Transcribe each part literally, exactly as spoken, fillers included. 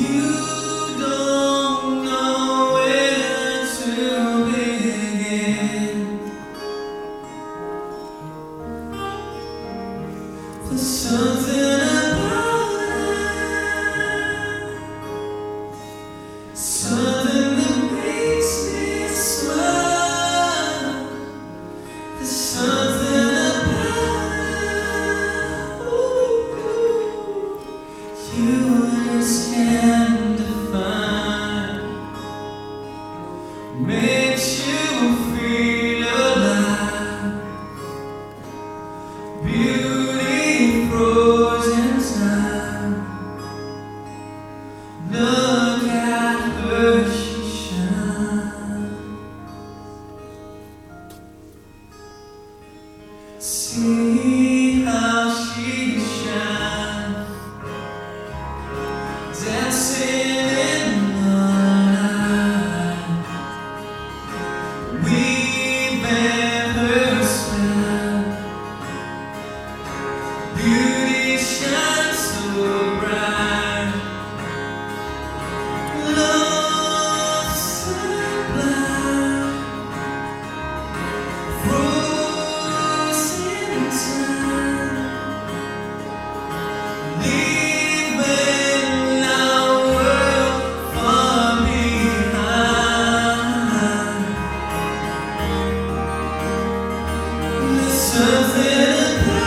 don't know where to begin. There's something about it, something that makes me smile. There's something about it, ooh, you just can't define. Makes you feel alive. Beauty frozen time. Look at her, she shines. See how she shines, dancing in the night. Weaving her spell. Beauty shines so bright. Love sublime. Frozen time. Leaving our world far behind. There's something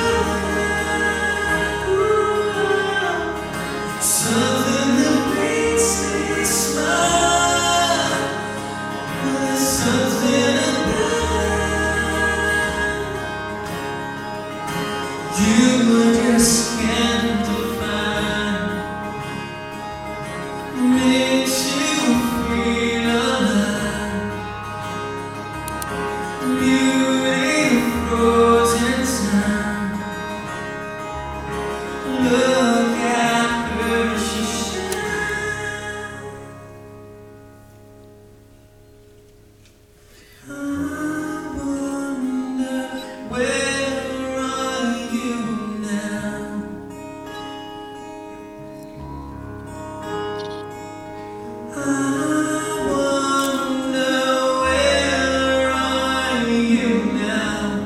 something that makes me smile. There's something about you just can't define. Makes you feel alive. Beauty frozen time. Look at her, she shines. I wonder, where are you now? I wonder, where are you now?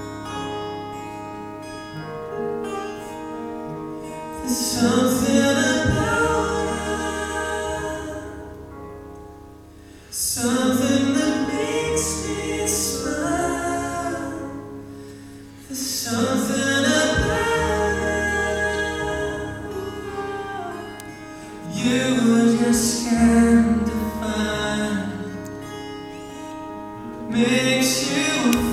There's something about it, something that makes me smile. There's something about it, you just can't define. Makes you